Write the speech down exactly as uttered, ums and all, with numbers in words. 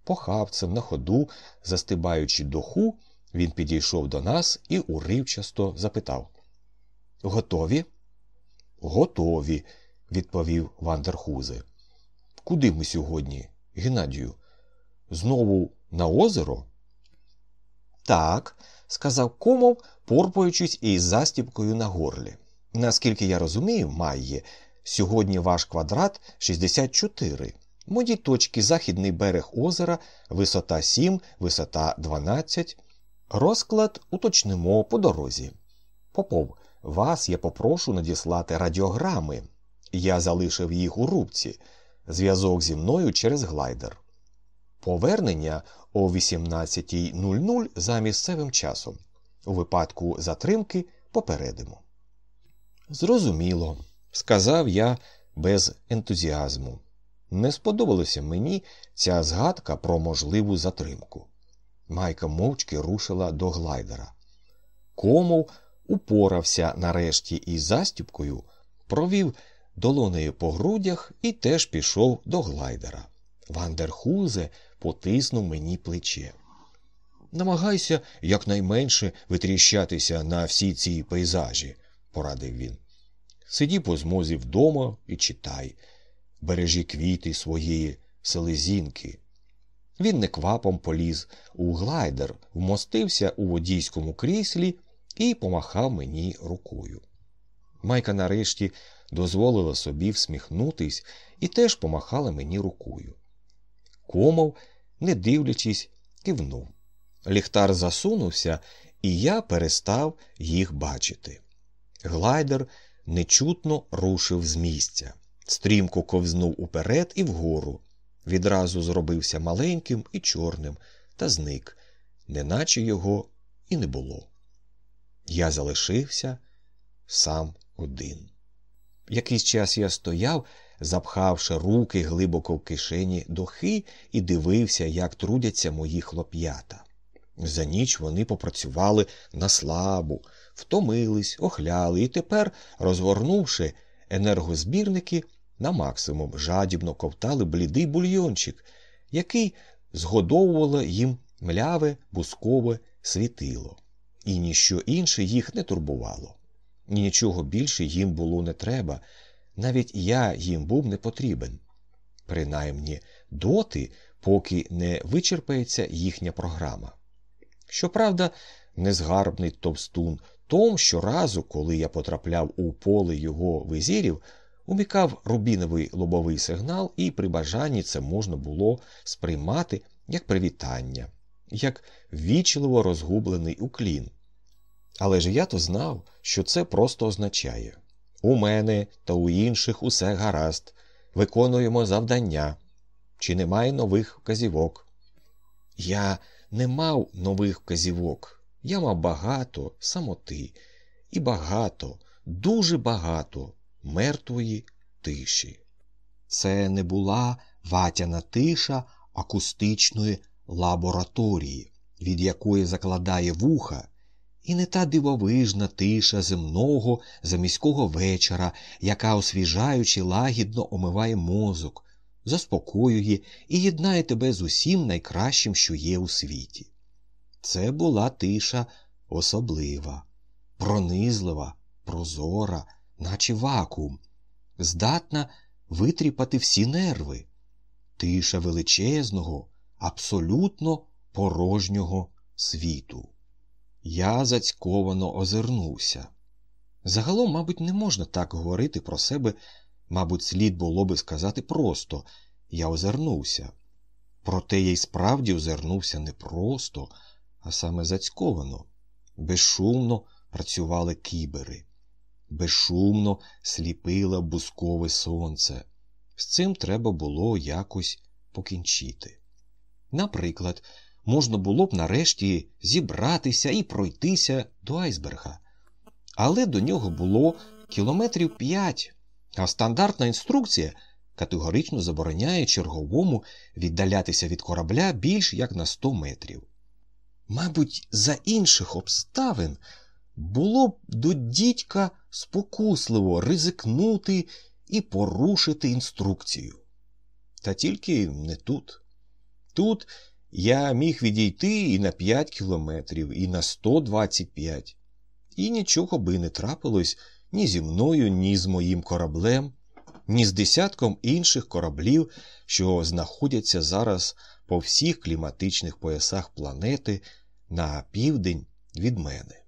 Похапцем на ходу, застибаючи доху, він підійшов до нас і уривчасто запитав: «Готові?» «Готові», – відповів Ван дер Хузе. «Куди ми сьогодні, Геннадію? Знову на озеро?» «Так», – сказав Комов, порпаючись із застібкою на горлі. «Наскільки я розумію, Майє, сьогодні ваш квадрат шістдесят чотири. Мої точки – західний берег озера, висота сім, висота дванадцять. Розклад уточнимо по дорозі. Попов, вас я попрошу надіслати радіограми. Я залишив їх у рубці. Зв'язок зі мною через глайдер. Повернення о вісімнадцятій нуль нуль за місцевим часом. У випадку затримки попередимо». «Зрозуміло», – сказав я без ентузіазму. Не сподобалася мені ця згадка про можливу затримку. Майка мовчки рушила до глайдера. Комов упорався нарешті із застібкою, провів долонею по грудях і теж пішов до глайдера. Ван дер Хузе потиснув мені плече. «Намагайся якнайменше витріщатися на всі ці пейзажі», – порадив він. «Сиді по змозі вдома і читай. Бережи квіти своєї селезінки». Він неквапом поліз у глайдер, вмостився у водійському кріслі і помахав мені рукою. Майка нарешті дозволила собі всміхнутись і теж помахала мені рукою. Комов, не дивлячись, кивнув. Ліхтар засунувся, і я перестав їх бачити. Глайдер нечутно рушив з місця, стрімко ковзнув уперед і вгору, відразу зробився маленьким і чорним та зник, неначе його і не було. Я залишився сам один. Якийсь час я стояв, запхавши руки глибоко в кишені дохи, і дивився, як трудяться мої хлоп'ята. За ніч вони попрацювали на славу, втомились, охляли і тепер, розгорнувши енергозбірники, на максимум жадібно ковтали блідий бульйончик, який згодовувало їм мляве бускове світило. І ніщо інше їх не турбувало. І нічого більше їм було не треба, навіть я їм був не потрібен. Принаймні доти, поки не вичерпається їхня програма. Щоправда, незгарбний товстун Том щоразу, коли я потрапляв у поле його визірів, умикав рубіновий лобовий сигнал, і при бажанні це можна було сприймати як привітання, як ввічливо розгублений уклін. Але ж я-то знав, що це просто означає: у мене та у інших усе гаразд, виконуємо завдання, чи немає нових вказівок. Я не мав нових вказівок, я мав багато самоти і багато, дуже багато мертвої тиші. Це не була ватяна тиша акустичної лабораторії, від якої закладає вуха, і не та дивовижна тиша земного заміського вечора, яка освіжаючи лагідно омиває мозок, заспокоює і єднає тебе з усім найкращим, що є у світі. Це була тиша особлива, пронизлива, прозора, наче вакуум, здатна витріпати всі нерви. Тиша величезного, абсолютно порожнього світу. Я зацьковано озирнувся. Загалом, мабуть, не можна так говорити про себе, мабуть, слід було би сказати просто «я озирнувся». Проте я й справді озирнувся не просто, а саме зацьковано. Безшумно працювали кібери. Безшумно сліпило бускове сонце. З цим треба було якось покінчити. Наприклад, можна було б нарешті зібратися і пройтися до айсберга. Але до нього було кілометрів п'ять, а стандартна інструкція категорично забороняє черговому віддалятися від корабля більш як на сто метрів. Мабуть, за інших обставин було б до дідька спокусливо ризикнути і порушити інструкцію. Та тільки не тут. Тут я міг відійти і на п'ять кілометрів, і на сто двадцять п'ять. І нічого би не трапилось ні зі мною, ні з моїм кораблем, ні з десятком інших кораблів, що знаходяться зараз по всіх кліматичних поясах планети на південь від мене.